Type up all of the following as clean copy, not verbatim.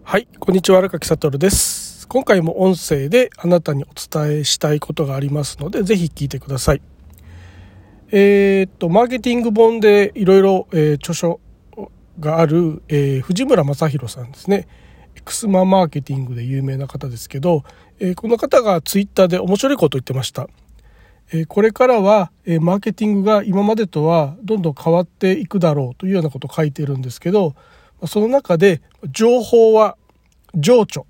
はい、こんにちは、荒垣悟です。今回も音声であなたにお伝えしたいことがありますので、ぜひ聞いてください。マーケティング本でいろいろ著書がある、藤村正宏さんですね。エクスママーケティングで有名な方ですけど、この方がツイッターで面白いことを言ってました。これからは、マーケティングが今までとはどんどん変わっていくだろうというようなことを書いているんですけど、その中で情報は情緒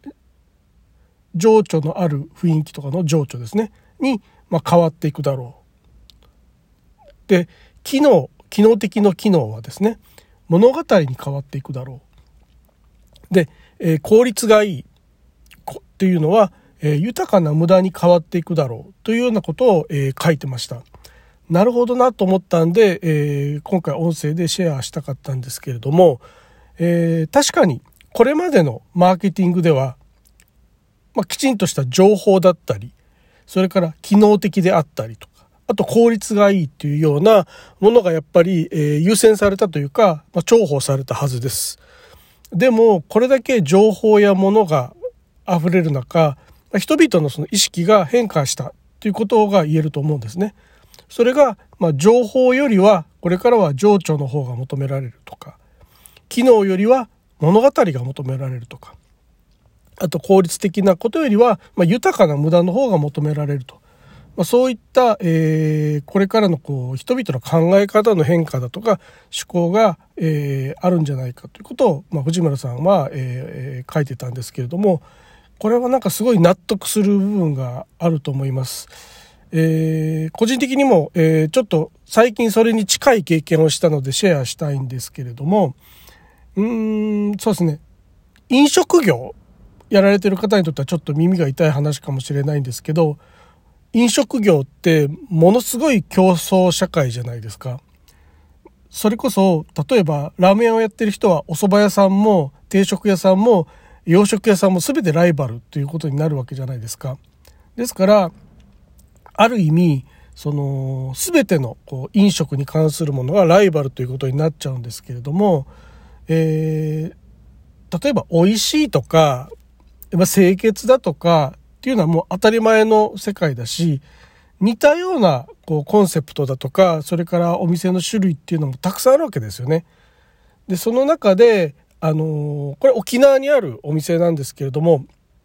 のある雰囲気とかの情緒ですねに、変わっていくだろう。で、機能的の機能はですね、物語に変わっていくだろう。で、効率がいいっていうのは、豊かな無駄に変わっていくだろうというようなことを、書いてました。なるほどなと思ったんで、今回音声でシェアしたかったんですけれども、確かにこれまでのマーケティングでは、きちんとした情報だったり、それから機能的であったりとか、あと効率がいいっていうようなものがやっぱり、優先されたというか、重宝されたはずです。でもこれだけ情報やものが溢れる中、人々のその意識が変化したということが言えると思うんですね。それが、情報よりはこれからは情緒の方が求められるとか、機能よりは物語が求められるとか、あと効率的なことよりは、豊かな無駄の方が求められると、そういった、これからの人々の考え方の変化だとか思考が、あるんじゃないかということを、藤村さんは、書いてたんですけれども、これはなんかすごい納得する部分があると思います。個人的にも、ちょっと最近それに近い経験をしたのでシェアしたいんですけれども、そうですね、飲食業やられてる方にとってはちょっと耳が痛い話かもしれないんですけど、飲食業ってものすごい競争社会じゃないですか。それこそ例えばラーメンをやってる人はお蕎麦屋さんも定食屋さんも洋食屋さんも全てライバルということになるわけじゃないですか。ですからある意味その全ての飲食に関するものがライバルということになっちゃうんですけれども、例えば美味しいとか清潔だとかっていうのはもう当たり前の世界だし、似たようなコンセプトだとか、それからお店の種類っていうのもたくさんあるわけですよね。でその中でこれ沖縄にあるお店なんですけれども、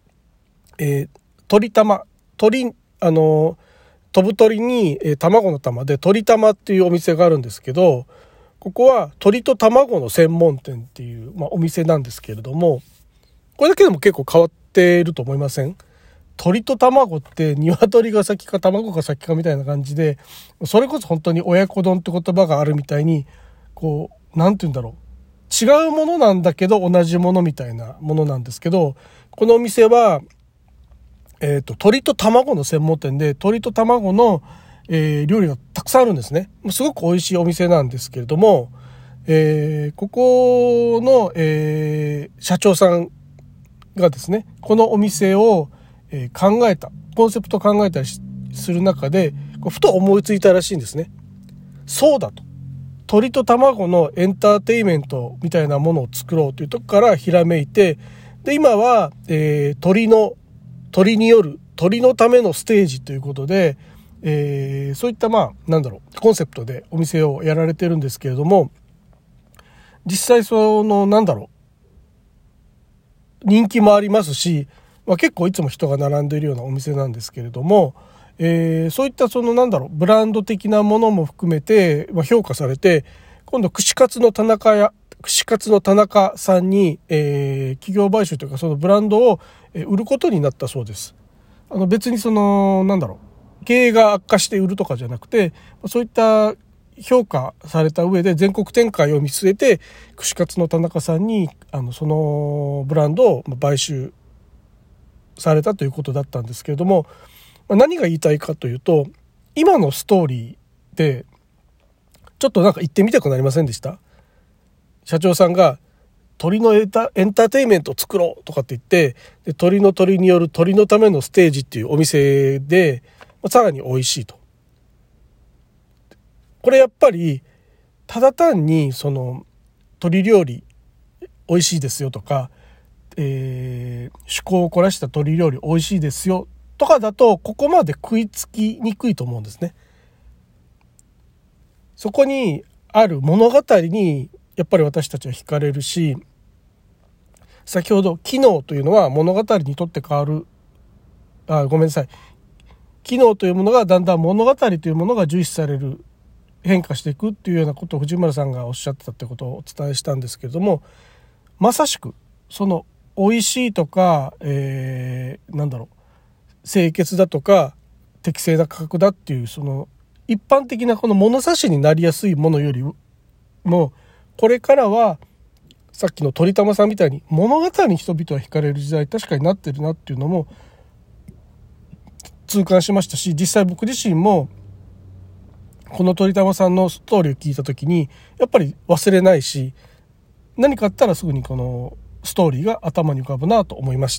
鳥玉飛ぶ鳥に、卵の玉で鳥玉っていうお店があるんですけど、ここは鳥と卵の専門店っていう、お店なんですけれども、これだけでも結構変わっていると思いません？鳥と卵って鶏が先か卵が先かみたいな感じで、それこそ本当に親子丼って言葉があるみたいに、なんて言うんだろう、違うものなんだけど同じものみたいなものなんですけど、このお店は鳥と卵の専門店で、鳥と卵の、料理がたくさんあるんですね。すごく美味しいお店なんですけれども、ここの、社長さんがですね、このお店を、考えたコンセプトを考えたりする中で、ふと思いついたらしいんですね。そうだと、鳥と卵のエンターテインメントみたいなものを作ろうというところからひらめいて、で今は、鳥による鳥のためのステージということで、そういったコンセプトでお店をやられてるんですけれども、実際人気もありますし、結構いつも人が並んでいるようなお店なんですけれども、そういったブランド的なものも含めて、評価されて、今度串カツの田中さんに、企業買収というかそのブランドを売ることになったそうです。別に経営が悪化して売るとかじゃなくて、そういった評価された上で全国展開を見据えて串カツの田中さんにそのブランドを買収されたということだったんですけれども、何が言いたいかというと、今のストーリーでちょっと行ってみたくなりませんでした？社長さんが鳥のエンターテインメントを作ろうとかって言って、で鳥による鳥のためのステージっていうお店で、さらに美味しいと。これやっぱりただ単にその鳥料理美味しいですよとか、 趣向を凝らした鶏料理美味しいですよとかだと、ここまで食いつきにくいと思うんですね。そこにある物語にやっぱり私たちは惹かれるし、先ほど機能というのは物語にとって変わる、ごめんなさい。機能というものがだんだん物語というものが重視される、変化していくっていうようなことを藤村さんがおっしゃってたってことをお伝えしたんですけれども、まさしくその美味しいとか、清潔だとか適正な価格だっていうその一般的なこの物差しになりやすいものよりも、これからはさっきの鳥玉さんみたいに物語に人々は惹かれる時代確かになってるなっていうのも痛感しましたし、実際僕自身もこの鳥玉さんのストーリーを聞いた時にやっぱり忘れないし、何かあったらすぐにこのストーリーが頭に浮かぶなと思いました。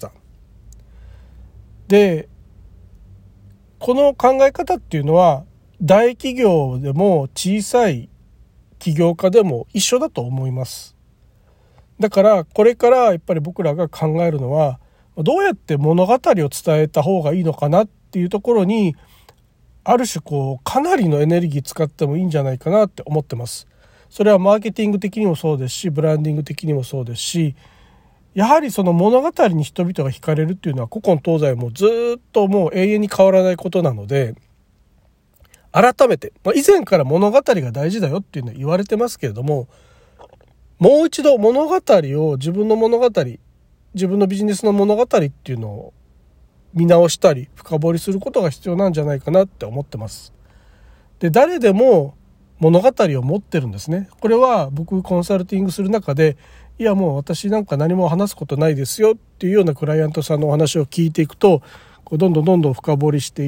で、この考え方っていうのは大企業でも小さい起業家でも一緒だと思います。だからこれからやっぱり僕らが考えるのは、どうやって物語を伝えた方がいいのかなっていうところに、ある種かなりのエネルギー使ってもいいんじゃないかなって思ってます。それはマーケティング的にもそうですし、ブランディング的にもそうですし、やはりその物語に人々が惹かれるっていうのは古今東西もずっともう永遠に変わらないことなので、改めて、以前から物語が大事だよっていうのは言われてますけれども、もう一度物語を自分の物語、自分のビジネスの物語っていうのを見直したり深掘りすることが必要なんじゃないかなって思ってます。で、誰でも物語を持ってるんですね。これは僕コンサルティングする中で、いやもう私なんか何も話すことないですよっていうようなクライアントさんのお話を聞いていくと、どんどん深掘りしていって、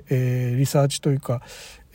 リサーチというか、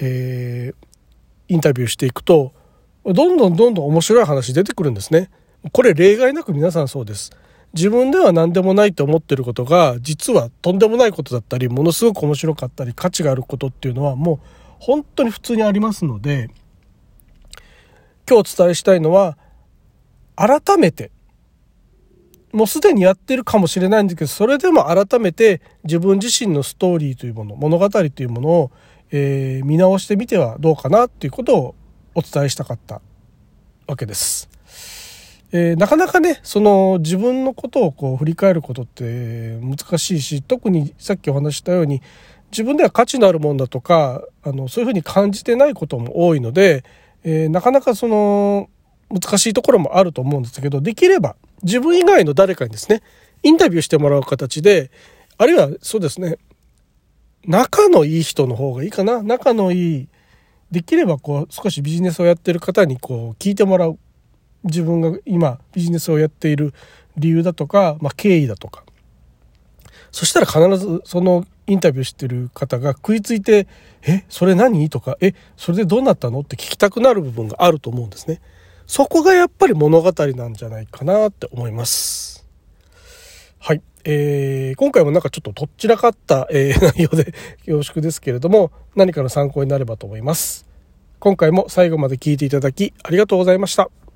インタビューしていくと、どんどん面白い話出てくるんですね。これ例外なく皆さんそうです。自分では何でもないと思ってることが実はとんでもないことだったり、ものすごく面白かったり価値があることっていうのはもう本当に普通にありますので、今日お伝えしたいのは、改めてもうすでにやってるかもしれないんですけど、それでも改めて自分自身のストーリーというもの、物語というものを、見直してみてはどうかなっていうことをお伝えしたかったわけです。なかなかね、その自分のことを振り返ることって難しいし、特にさっきお話したように自分では価値のあるものだとか、そういうふうに感じてないことも多いので、なかなかその難しいところもあると思うんですけど、できれば自分以外の誰かにですね、インタビューしてもらう形で、あるいはそうですね、仲のいい人の方がいいかな。仲のいい、できれば少しビジネスをやってる方に聞いてもらう。自分が今ビジネスをやっている理由だとか、経緯だとか。そしたら必ずそのインタビューしてる方が食いついて、それ何とか、それでどうなったのって聞きたくなる部分があると思うんですね。そこがやっぱり物語なんじゃないかなって思います。はい。今回もなんかちょっととっちらかった、内容で恐縮ですけれども、何かの参考になればと思います。今回も最後まで聞いていただきありがとうございました。